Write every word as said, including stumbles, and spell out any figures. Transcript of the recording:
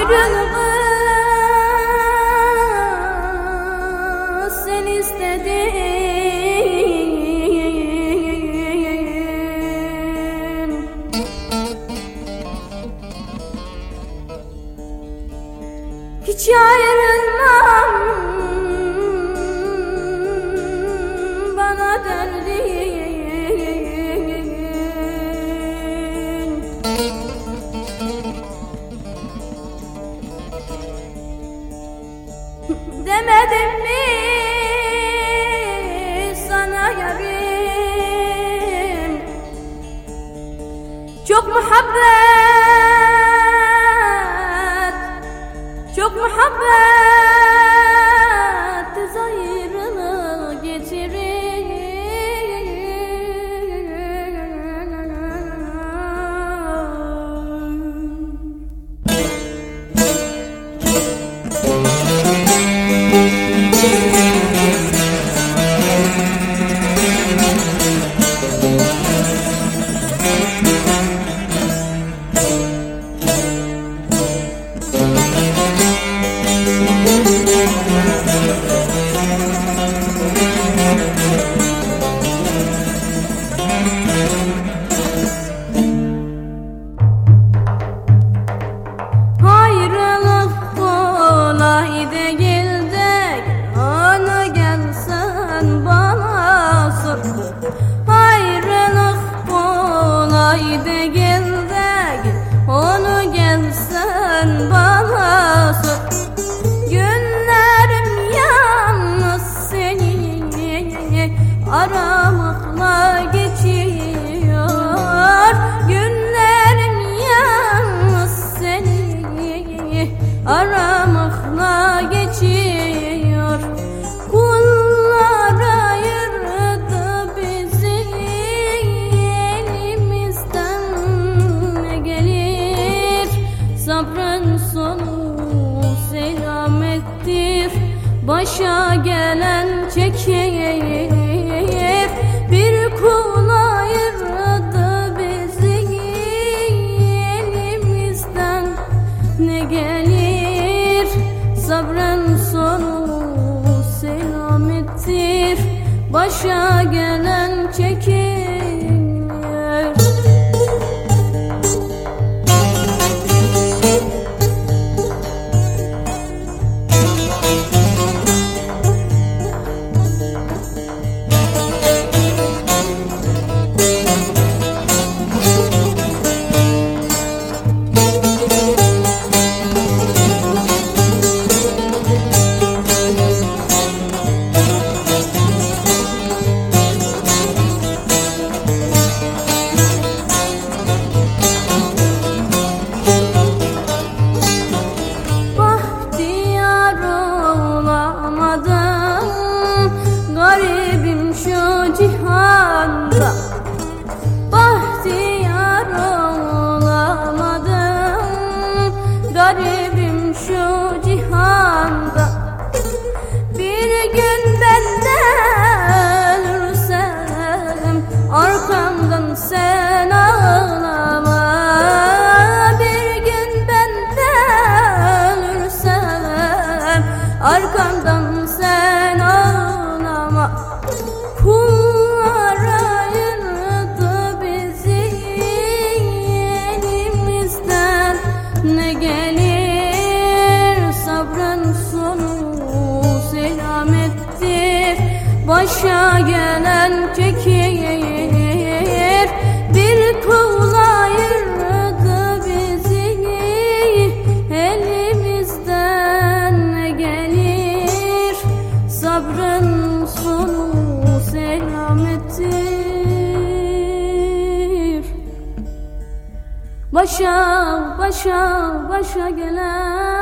Ayrılığı sen istedin, hiç ayrılmam bana derdin. Demedim mi sana yarim, çok muhabbet, çok muhabbet ayrılığı getirir. Aramakla geçiyor günlerim, yalnız seni aramakla geçiyor. Kullar ayırdı bizi elimizden, ne gelir sabrın sonu selamettir, başa gelen çekir. Bir kul ayırdı bizi elimizden, ne gelir sabrın sonu selamettir, başa gelen çekir. Garibim şu cihanda, bahtiyar olamadım. Garibim şu cihanda, bir gün ben de ölürsem arkamdan sen ağlama. Bir gün ben de ölürsem arkamdan sen ağlama. Kullar ayırdı bizi elimizden, ne gelir sabrın sonu selamettir, başa gelen çekir. Bir kul ayırdı bizi elimizden, ne gelir sabrın sonu selamettir, başa başa başa gelen